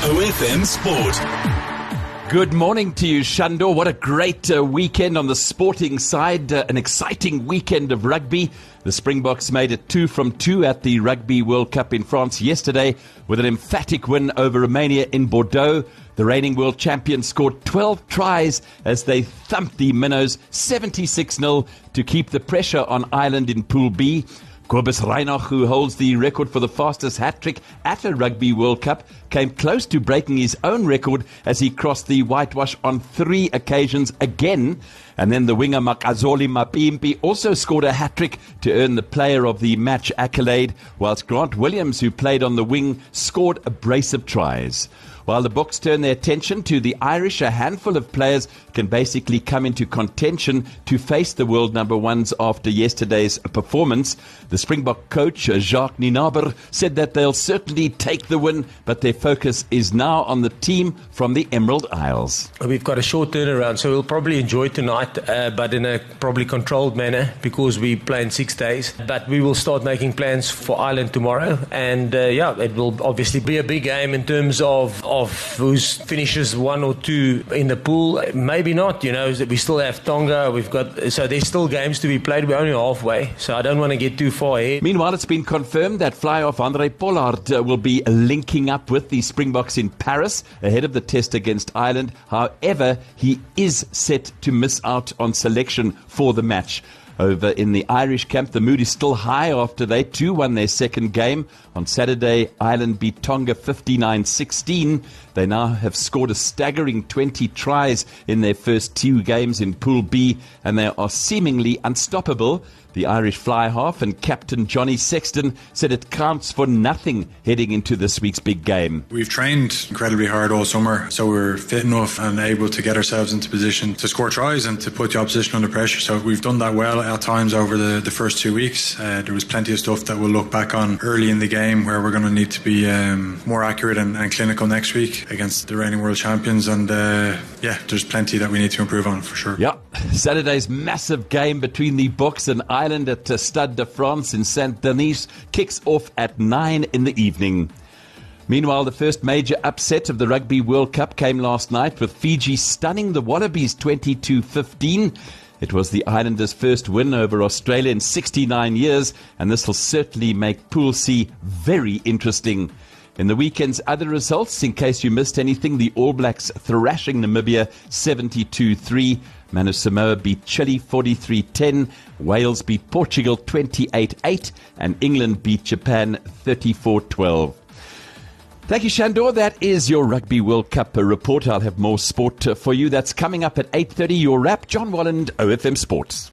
OFM Sport. Good morning to you, Shandor. What a great weekend on the sporting side. An exciting weekend of rugby. The Springboks made it 2 from 2 at the Rugby World Cup in France yesterday with an emphatic win over Romania in Bordeaux. The reigning world champions scored 12 tries as they thumped the Minnows 76-0 to keep the pressure on Ireland in Pool B. Cobus Reinach, who holds the record for the fastest hat-trick at a Rugby World Cup, came close to breaking his own record as he crossed the whitewash on 3 occasions again. And then the winger Makazole Mapimpi also scored a hat-trick to earn the Player of the Match accolade, whilst Grant Williams, who played on the wing, scored a brace of tries. While the Boks turn their attention to the Irish, a handful of players can basically come into contention to face the world number ones after yesterday's performance. The Springbok coach, Jacques Nienaber, said that they'll certainly take the win, but their focus is now on the team from the Emerald Isles. We've got a short turnaround, so we'll probably enjoy tonight, but in a probably controlled manner because we play in 6 days. But we will start making plans for Ireland tomorrow, and it will obviously be a big game in terms of who finishes 1 or 2 in the pool. Maybe not, we still have Tonga. So there's still games to be played. We're only halfway, so I don't want to get too far ahead. Meanwhile, it's been confirmed that fly-off Andre Pollard will be linking up with the Springboks in Paris ahead of the test against Ireland. However, he is set to miss out on selection for the match. Over in the Irish camp, the mood is still high after they too won their second game. On Saturday, Ireland beat Tonga 59-16. They now have scored a staggering 20 tries in their first 2 games in Pool B, and they are seemingly unstoppable. The Irish fly-half and captain Johnny Sexton said it counts for nothing heading into this week's big game. We've trained incredibly hard all summer, so we're fit enough and able to get ourselves into position to score tries and to put the opposition under pressure. So we've done that well at times over the first 2 weeks. There was plenty of stuff that we'll look back on early in the game where we're going to need to be more accurate and clinical next week against the reigning world champions. And there's plenty that we need to improve on for sure. Yeah, Saturday's massive game between the Boks and Ireland at Stade de France in Saint-Denis kicks off at 9 in the evening. Meanwhile, the first major upset of the Rugby World Cup came last night with Fiji stunning the Wallabies 22-15. It was the Islanders' first win over Australia in 69 years, and this will certainly make Pool C very interesting. In the weekend's other results, in case you missed anything, the All Blacks thrashing Namibia 72-3. Manu Samoa beat Chile 43-10. Wales beat Portugal 28-8. And England beat Japan 34-12. Thank you, Shandor. That is your Rugby World Cup report. I'll have more sport for you. That's coming up at 8:30. Your wrap, John Walland, OFM Sports.